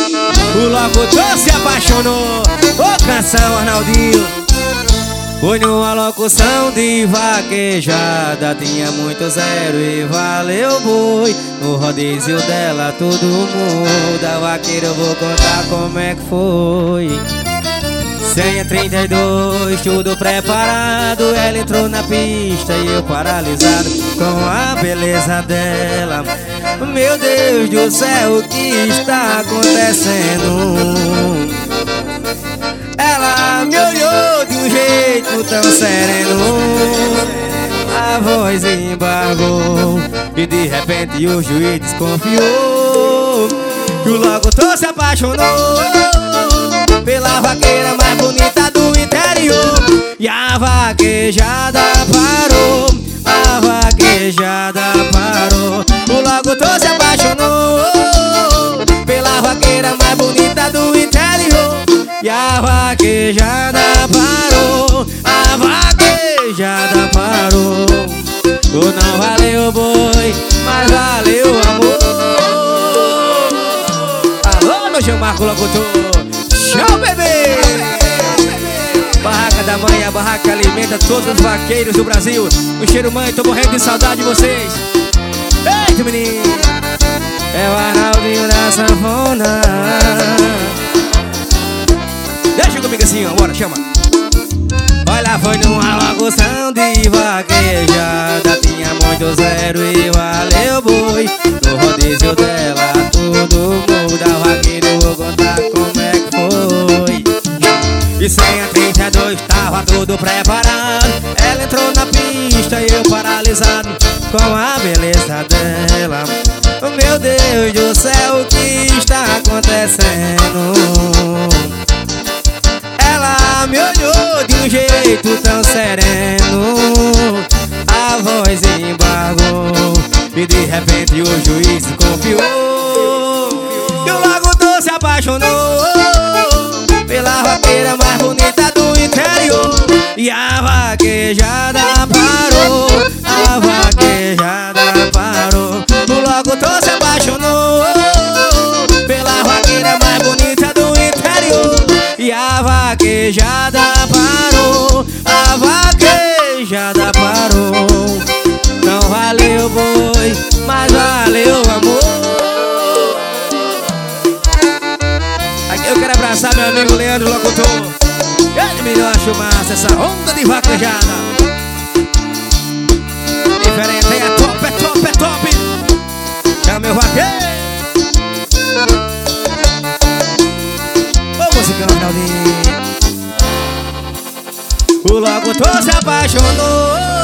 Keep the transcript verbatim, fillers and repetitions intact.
O locutor se apaixonou. Ô, canção, Arnaldinho. Foi numa locução de vaquejada, tinha muito zero e valeu boi. No rodízio dela todo muda. Vaqueiro, eu vou contar como é que foi. Senha trinta e dois, tudo preparado. Ela entrou na pista e eu paralisado com a beleza dela. Meu Deus do céu, o que está acontecendo? Ela me olhou de um jeito tão sereno, a voz embargou e de repente o juiz desconfiou que o locutor se apaixonou pela vaqueira mais bonita do interior. E a vaquejada parou, a vaquejada parou. O locutor se apaixonou pela vaqueira mais bonita do interior. E a vaquejada parou, a vaquejada parou. Oh, não valeu boi, mas valeu amor. Alô, meu João Marco locutor. Tchau, bebê! Barraca da mãe, a barraca que alimenta todos os vaqueiros do Brasil. O cheiro mãe, tô morrendo de saudade de vocês. Eita, menino! É o Arnaldinho da sanfona. Deixa comigo assim, ó, bora, chama. Olha, foi numa locução de vaquejada, tinha muito zero e valeu boi. No rodízio dela tudo muda. Vaqueiro, eu vou contar como é que foi. E senha trinta e dois, tava tudo preparado. Ela entrou na pista e eu paralisado com a beleza dela. Meu Deus do céu, o que está acontecendo? Ela me olhou de um jeito tão sereno, a voz embargou e de repente o juiz confiou que o locutor se apaixonou pela vaqueira mais bonita do interior. E a vaquejada parou, a vaquejada parou. O locutor se apaixonou pela vaqueira mais bonita do interior. E a vaquejada parou, a vaquejada parou. Não valeu boi, mas valeu amor. Aqui eu quero abraçar meu amigo Leandro locutor. Ele me deu uma chumaça, essa onda de vaquejada. Diferente, é top, é top, é top. É o meu vaqueiro. Ô musicão, Arnaldinho. O locutor se apaixonou